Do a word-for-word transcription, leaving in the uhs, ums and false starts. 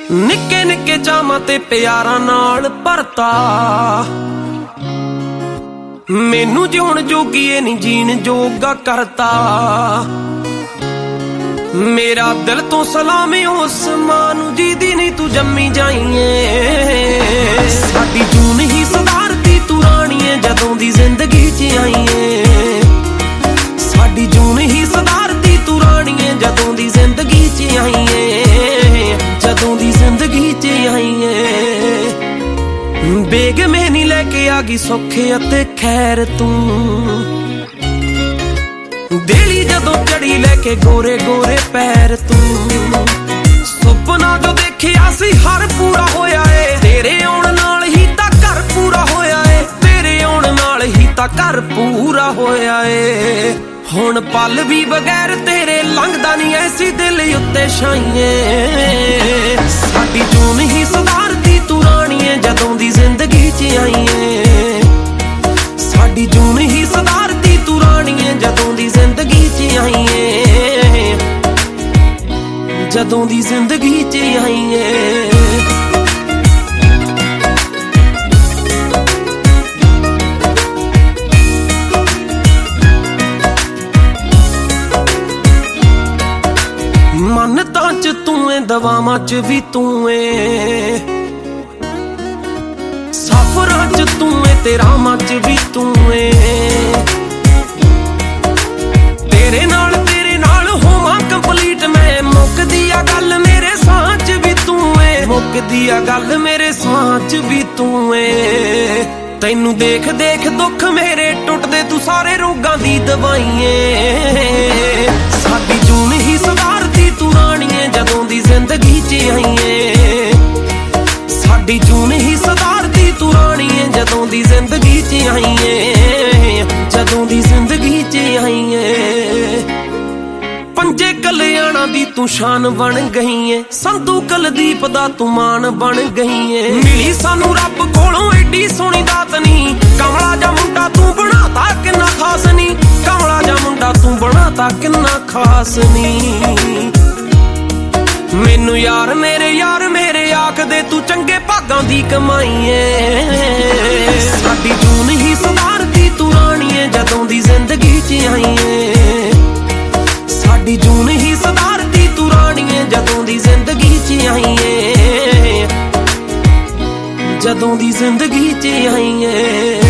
निक्के निक्के चावां ते प्यारां नाल भरता। मैनू जिउण जोगी ए नी जीण जोगा करता। मेरा दिल तो सलामी उस मां नू जीदी नहीं तू जम्मी जाइए। साडी जून ही सुधारती तू राणीए जदों दी जिंदगी च आईए। साडी जून ही सुधारती तू राणीए जदों दी जिंदगी च आईए। जदों दी जिंदगी च आईए। बेग में नहीं लेके आ गई सौखे अते खैर तू। देली जदों चढ़ी लेके गोरे गोरे पैर तू। सुपना जो देखिया सी हर पूरा होया है। तेरे आउण नाल ही तां घर पूरा होया है। तेरे आउण नाल ही तां घर पूरा होया है। हुण पल भी बगैर तेरे लंघदा नहीं ऐसी दिल उत्ते छाइए। साडी जून ही सुधारती तू राणीए जदों दी जिंदगी च आईए। साडी जून ही सुधारती तू राणीए जदों दी जिंदगी च आईए। जदों दी जिंदगी च आईए। मन्नतां च तू ऐ दवावां च भी तू ऐ। सफरां च तू ऐ ते राहां च भी तू ऐ। तेरे नाल तेरे नाल होवां कंपलीट मैं। मुकदी आ गल मेरे साह च भी तू ऐ। मुकदी आ गल मेरे साह च भी तू ऐ। तैनू देख देख दुख मेरे टुटदे तू सारे रोगां दी दवाई ऐ। साडी जून ही सुधारती तू राणीए जदों दी जिंदगी च आईए। साडी जून ही सुधारती तू राणीए जदों दी जिंदगी च आईए। जदों दी जिंदगी च आईए। पंजे कल्याणा दी तू शान बन गई है। संधू कुलदीप दा तू मान बन गई है। मिली सानू रब कोलों एडी सोहनी दात नी। कमला जा मुंडा तू बनाता किन्ना खास नी। कमला जा मुंडा तू बनाता किन्ना खास नी। मैनू यार मेरे यार मेरे आखदे तू चंगे भागां दी कमाई ऐ। साडी जून ही सुधारती तू राणीए जदों दी जिंदगी च आईए। साडी जून ही सुधारती तू राणीए जदों दी जिंदगी च आईए। जदों दी जिंदगी च आईए।